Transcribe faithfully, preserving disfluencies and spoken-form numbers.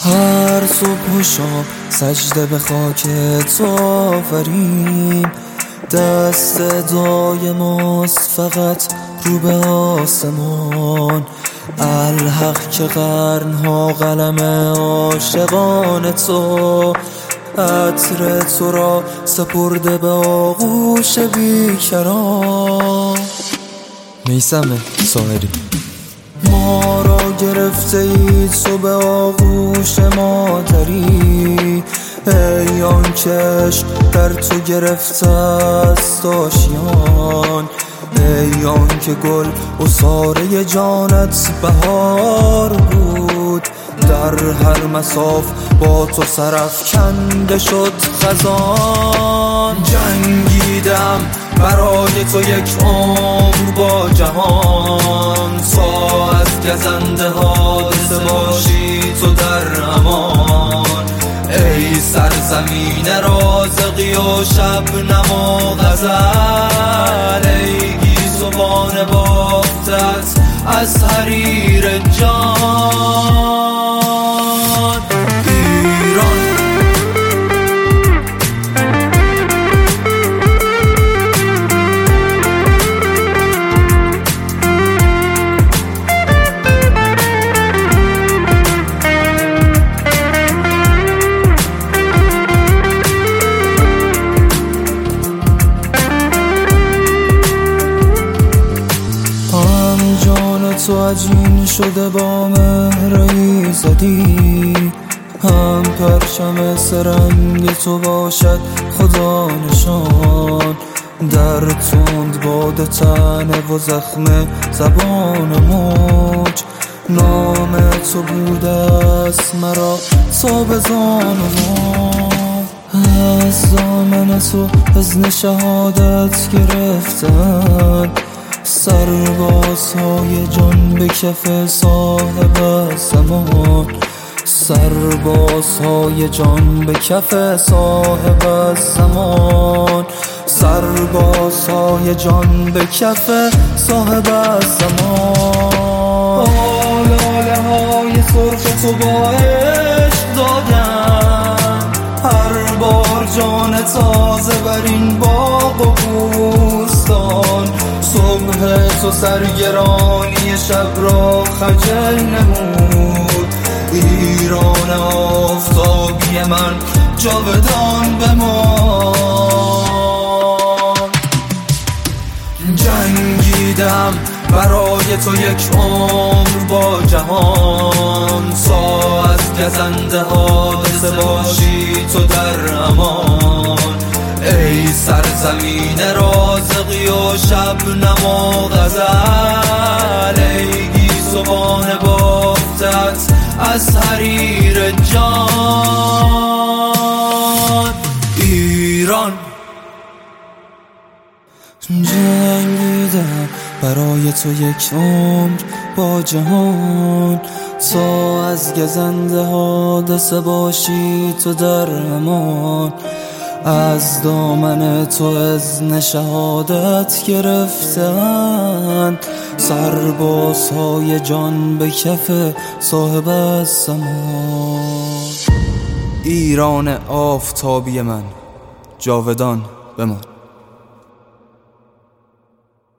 هر صبح و شام سجده به خاک تو آوریم، دست دعای ماست فقط رو به آسمان. الحق که قرنها قلم عاشقان تو، عطر تو را سپرده به آغوش بیکران. میثم ساحری. ما را گرفته ای تو به آغوش مادری، ای آن که عشق در تو گرفته است آشیان، ای آن که گل عصاره جانت بهار بود، در هر مصاف با تو سرافکنده شد خزان. جنگیدم برای تو یک عمر با جهان، تا از گزنده حادثه باشی تو در امان. ای سرزمین رازقی و شبنم و غزل، ای گیسوان بافتت از حریر جان. تو عجین شده با مهر ایزدی، هم پرچم سرنگ تو باشد خدا نشان. در تند باد تنه و زخم زبان موج، نام تو بوده است مرا تا به زان ما. از دامن تو اذن شهادت گرفتن، سربازهای جان به کف صاحب زمان، سربازهای جان به کف صاحب زمان، سربازهای جان به کف صاحب زمان. آلاله های سرخ تو با عشق دادم، هر بار جان تازه بر این باغ و بوستان. صبح تو سرگرانی شب را خجل نمود، ایران آفتابی من جاودان بمان. جنگیدم برای تو یک عمر با جهان، تا از گزنده حادثه باشی تو در امان. ای سرزمین رازقی و شبنم و غزل، ای گیسوان بافتت از حریر جان. ایران. جنگیدم برای تو یک عمر با جهان، تا از گزنده حادثه باشی تو در امان. از دامن تو اذن شهادت گرفتند، سربازهای جان به کف صاحب زمان. ایران آفتابی من جاودان بمان.